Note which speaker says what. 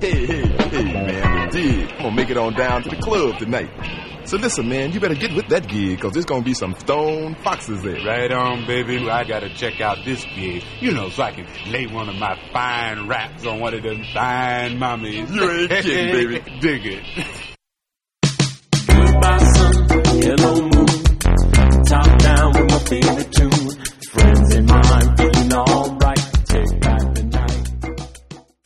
Speaker 1: Hey, man, dig. I'm gonna make it on down to the club tonight. So listen, man, you better get with that gig, because there's gonna be some stone foxes there.
Speaker 2: Right on, baby. I gotta check out this gig, so I can lay one of my fine raps on one of them fine mommies.
Speaker 1: You ain't kidding, baby.
Speaker 2: Dig it.
Speaker 3: Goodbye, son. Hello,